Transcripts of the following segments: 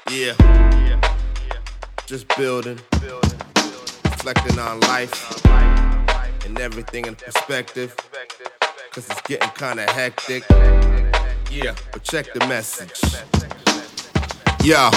Yeah, just building, reflecting on life and everything in perspective, cause it's getting kinda hectic. Yeah, but check the message. Yo.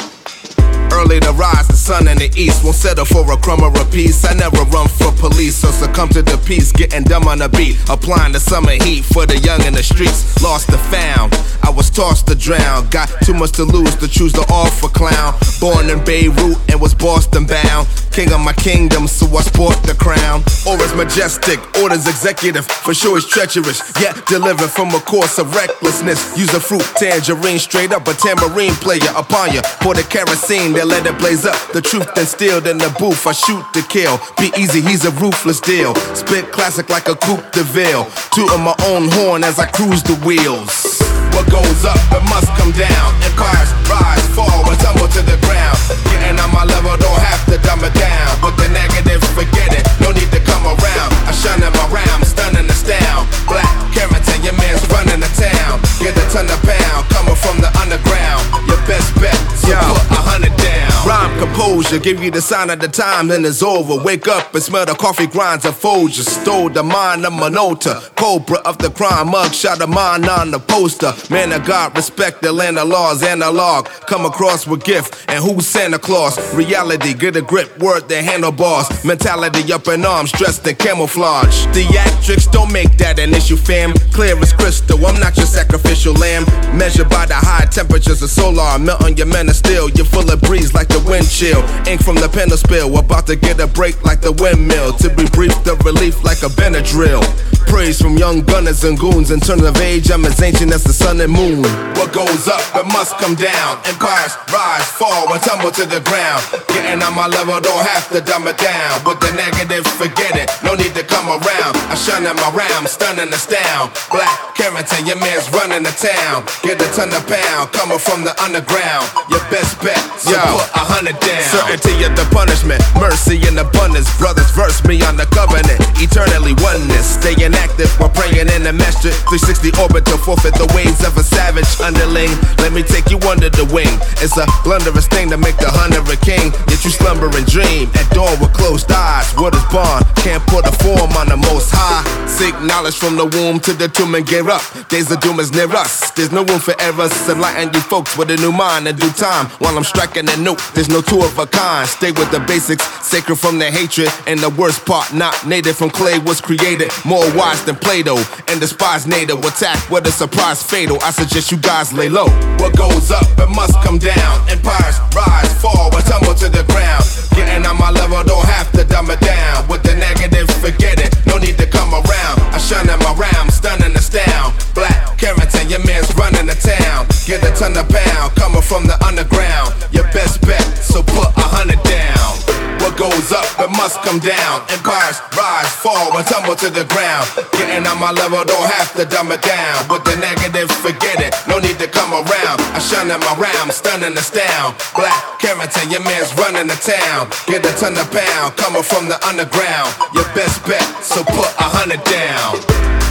Early to rise, the sun in the east. Won't settle for a crumb or a piece. I never run for police, so succumb to the peace. Getting dumb on the beat, applying the summer heat for the young in the streets. Lost and found, I was tossed to drown. Got too much to lose to choose the offer clown. Born in Beirut and was Boston bound. King of my kingdom, so I sport the crown. Aura's majestic, orders executive. For sure it's treacherous, yet delivered from a course of recklessness. Use a fruit tangerine, straight up a tambourine player upon you. Pour the kerosene, then let it blaze up. The truth instilled in the booth, I shoot to kill. Be easy, he's a ruthless deal. Spit classic like a coupe de ville. Tooting my own horn as I cruise the wheels. What goes up, it must come down. Empires rise, fall, and tumble to the ground. Getting on my level, don't have to dumb it down. With the negative, forget it, no need to come around. I shine in my round, stunning the style. Black Carrington, your man's running the town. Get a ton of pound, coming from the underground. Your best bet, so put 100 down. Rhyme composure, give you the sign of the time, then it's over. Wake up and smell the coffee grinds of Folger. Stole the mind of Minota, Cobra of the crime, mug shot of mine on the poster. Man of God, respect the land of laws, analog. Come across with gift, and who's Santa Claus? Reality, get a grip, word the handlebars. Mentality up in arms, dressed in camouflage. Theatrics, don't make that an issue, fam. Clear as crystal, I'm not your sacrificial lamb. Measured by the high temperatures of solar. Melt on your men of steel, you're full of breeze like the wind chill. Ink from the pen to spill, about to get a break like the windmill. To be brief, the relief like a Benadryl. Praise from young gunners and goons. In terms of age, I'm as ancient as the sun and moon. What goes up, it must come down. Empires rise, fall, and tumble to the ground. Getting on my level, don't have to dumb it down. With the negative, forget it, no need to come around. I shine in my round, stunning the style. Black Carrington, your man's running the town. Get a ton of pound, coming from the underground. Your best bet, so put 100 down. Certainty of the punishment, mercy in abundance. Brothers verse me on the covenant, eternally oneness. Staying active while praying in the master 360 orbit to forfeit the waves of a savage underling. Let me take you under the wing. It's a blunderous thing to make the hunter a king. Yet you slumber and dream at dawn with closed eyes. What is bond? Can't put a form on the most high. Seek knowledge from the womb to the tomb and gear up. Days of doom is near us. There's no room for errors. Enlighten you folks with a new mind in due time. While I'm striking a note, there's no two of a kind. Stay with the basics, sacred from the hatred. And the worst part, not native from clay, was created more wise than Plato. And despise native attack with a surprise fatal. I suggest you guys lay low. What goes up, it must come down. Empires rise, fall, and tumble to the ground. Getting on my level, don't have to dumb it down. With the negative, forget it, no need to come around. I shine in my round, stunning the style. Black Carrington, your man's running the town. Get a ton of pound, coming from the underground. Your best bet, so put 100 down. What goes up, it must come down. Empires rise, fall, and tumble to the ground. Getting on my level, don't have to dumb it down. With the negative, forget it, no need to come around. I shine in my round, stunning the style. Black Carrington, your man's running the town. Get a ton of pound, coming from the underground. Your best bet, so put 100 down.